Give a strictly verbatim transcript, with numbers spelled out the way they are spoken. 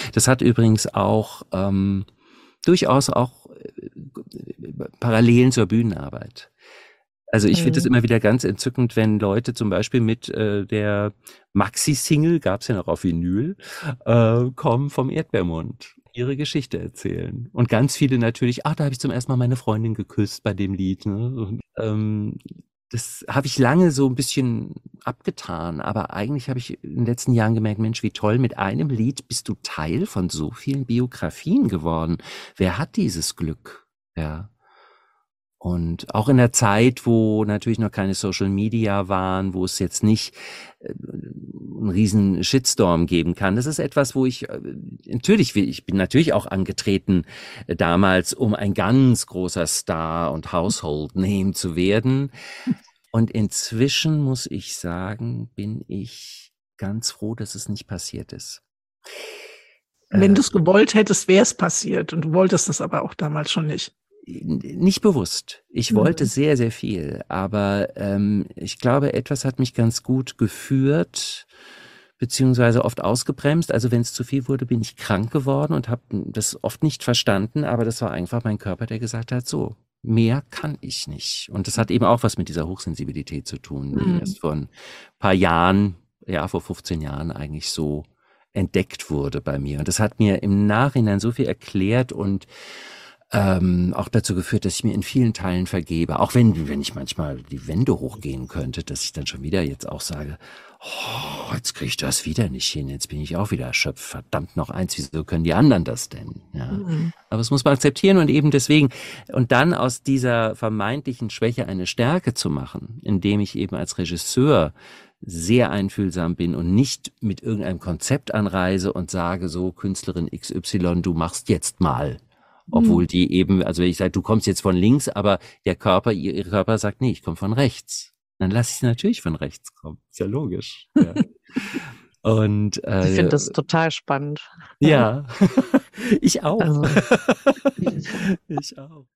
Das hat übrigens auch ähm, durchaus auch äh, Parallelen zur Bühnenarbeit. Also ich finde es Mhm. immer wieder ganz entzückend, wenn Leute zum Beispiel mit äh, der Maxi-Single, gab's ja noch auf Vinyl, äh, kommen vom Erdbeermund, ihre Geschichte erzählen. Und ganz viele natürlich, ach, da habe ich zum ersten Mal meine Freundin geküsst bei dem Lied. Ne? Und, ähm, das habe ich lange so ein bisschen abgetan, aber eigentlich habe ich in den letzten Jahren gemerkt, Mensch, wie toll, mit einem Lied bist du Teil von so vielen Biografien geworden. Wer hat dieses Glück? Ja. Und auch in der Zeit, wo natürlich noch keine Social Media waren, wo es jetzt nicht äh, einen riesen Shitstorm geben kann. Das ist etwas, wo ich äh, natürlich, will- ich bin natürlich auch angetreten äh, damals, um ein ganz großer Star und Household Name zu werden. Und inzwischen muss ich sagen, bin ich ganz froh, dass es nicht passiert ist. Wenn Äh, du es gewollt hättest, wäre es passiert. Und du wolltest es aber auch damals schon nicht. Nicht bewusst. Ich wollte Mhm. sehr, sehr viel, aber ähm, ich glaube, etwas hat mich ganz gut geführt, beziehungsweise oft ausgebremst. Also wenn es zu viel wurde, bin ich krank geworden und habe das oft nicht verstanden, aber das war einfach mein Körper, der gesagt hat, so, mehr kann ich nicht. Und das hat eben auch was mit dieser Hochsensibilität zu tun, die Mhm. erst vor ein paar Jahren, ja, vor fünfzehn Jahren eigentlich so entdeckt wurde bei mir. Und das hat mir im Nachhinein so viel erklärt und ähm, auch dazu geführt, dass ich mir in vielen Teilen vergebe. Auch wenn, wenn ich manchmal die Wände hochgehen könnte, dass ich dann schon wieder jetzt auch sage, oh, jetzt kriege ich das wieder nicht hin, jetzt bin ich auch wieder erschöpft. Verdammt noch eins, wieso können die anderen das denn? Ja. Mhm. Aber das muss man akzeptieren und eben deswegen, und dann aus dieser vermeintlichen Schwäche eine Stärke zu machen, indem ich eben als Regisseur sehr einfühlsam bin und nicht mit irgendeinem Konzept anreise und sage so, Künstlerin X Y, du machst jetzt mal. Obwohl Mhm. die eben, also wenn ich sage, du kommst jetzt von links, aber der Körper, ihr, ihr Körper sagt, nee, ich komme von rechts. Dann lasse ich sie natürlich von rechts kommen. Ist ja logisch. Ja. Und Ich äh, finde das total spannend. Ja. ja, ich auch. Also. Ich auch.